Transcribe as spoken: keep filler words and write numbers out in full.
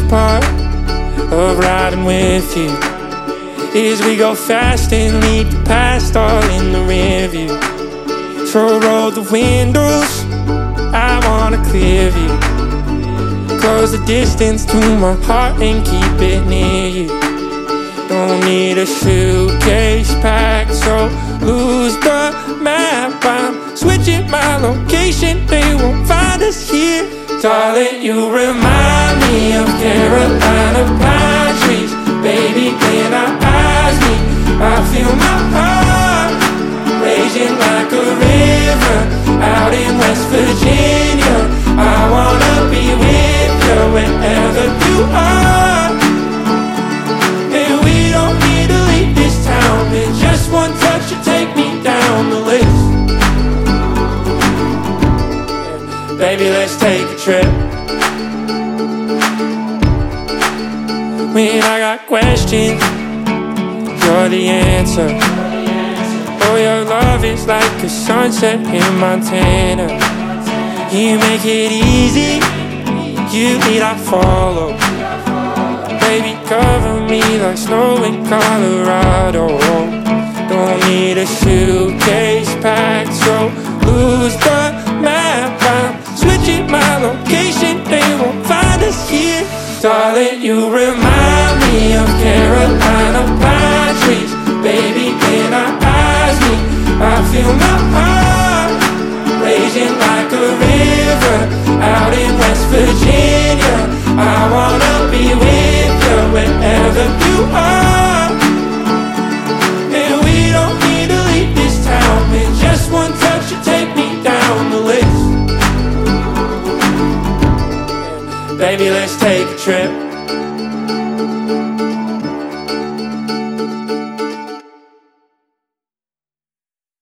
part of riding with you is we go fast and leave the past all in the rear view. So roll the windows, I wanna clear view. Close the distance to my heart and keep it near you. Don't need a suitcase packed, so lose the map. I'm switching my location, they won't find us here. Darling, you remind me of Carolina pine trees. Baby, when I eyes me, I feel my heart raging like a river out in West Virginia. I wanna be with you wherever you are. And we don't need to leave this town. In just one touch, you take me down the list. Baby, let's take a trip. When I got questions, you're the answer. Oh, your love is like a sunset in Montana. You make it easy, you lead, I follow. Baby, cover me like snow in Colorado. Don't need a suitcase packed, so lose the map. I'm switching my location, they won't find us here. Darling, you remind me of Carolina pine trees. Baby, when I eyes me, I feel my heart raging like a river out in West Virginia. I wanna be with you wherever you are. And we don't need to leave this town. In just one touch, you take me down the list. Baby, let's take